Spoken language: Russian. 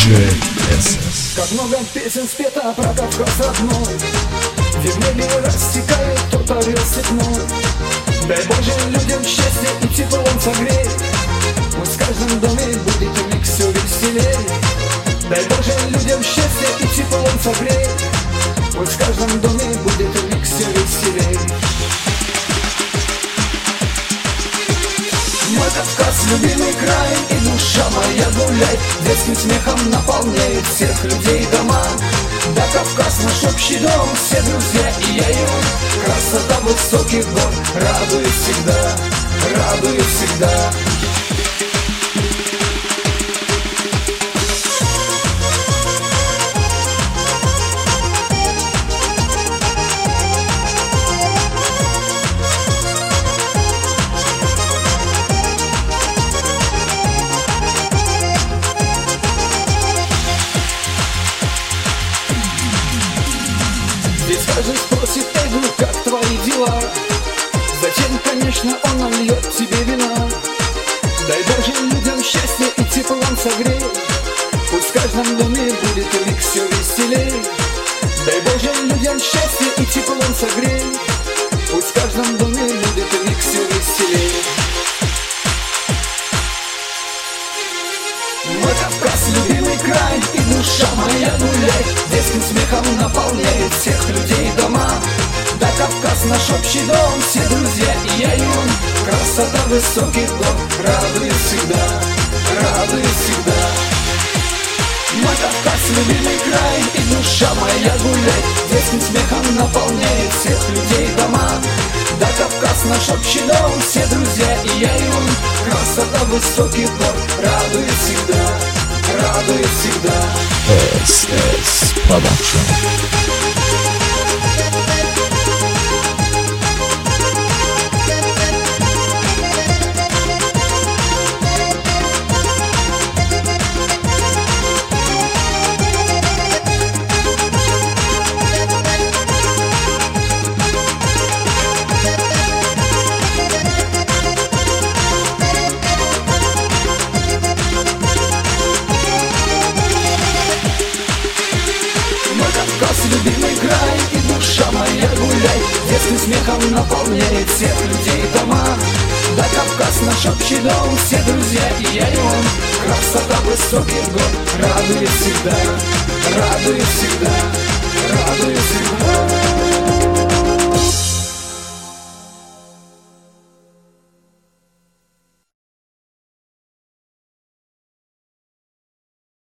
Диджей СС. Как много песен спето про Кавказ родной, где в небе рассекает тот орел степной. Дай Боже людям счастья и теплом согрей, пусть в каждом доме будет у них все веселей. Дай Боже людям счастья и теплом согрей, пусть в каждом доме будет у них все веселей. Мой Кавказ, любимый край, и душа моя гуляй, детским смехом наполняет всех людей дома. Да, Кавказ наш общий дом, все друзья и я и он. Красота высоких гор радует всегда, радует всегда. Ведь каждый спросит: эй, друг, как твои дела? Затем, конечно, он нальет тебе вина. Дай Боже людям счастья и теплом согрей, пусть в каждом доме будет у них все веселей. Дай Боже людям счастья и теплом согрей, пусть в каждом доме будет у них все веселей. Мой Кавказ, любимый край, и душа моя гуляй, детским смехом наполняет всех людей дома. Да, Кавказ наш общий дом, все друзья и я и он. Красота высоких гор радует всегда, радует всегда. Мой Кавказ, любимый край, и душа моя гуляй, детским смехом наполняет всех людей дома. Да, Кавказ наш общий дом, все друзья и я и он. Красота высоких гор радует всегда, радует всегда. СС Продакшн. Любимый край, и душа моя гуляй, детским смехом наполняет всех людей дома. Да, Кавказ наш общий дом, все друзья и я и он. Красота высоких гор радует всегда, радует всегда, радует всегда.